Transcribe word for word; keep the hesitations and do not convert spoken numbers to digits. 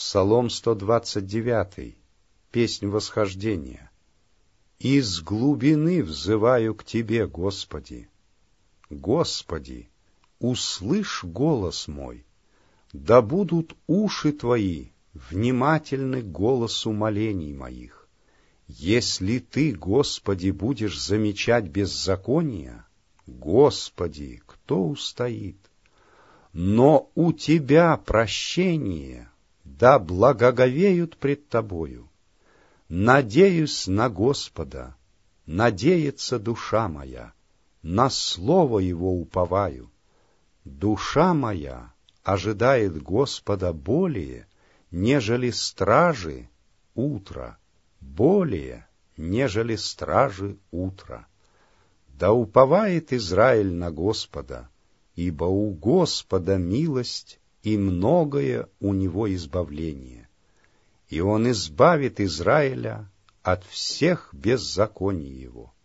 Псалом сто двадцать девять, песнь восхождения. «Из глубины взываю к Тебе, Господи! Господи, услышь голос мой, да будут уши Твои внимательны к голосу молений моих. Если Ты, Господи, будешь замечать беззаконие, Господи, кто устоит? Но у Тебя прощение, да благоговеют пред Тобою. Надеюсь на Господа, надеется душа моя, на слово Его уповаю. Душа моя ожидает Господа более, нежели стражи утра, более, нежели стражи утра. Да уповает Израиль на Господа, ибо у Господа милость, и многое у Него избавление, и Он избавит Израиля от всех беззаконий его.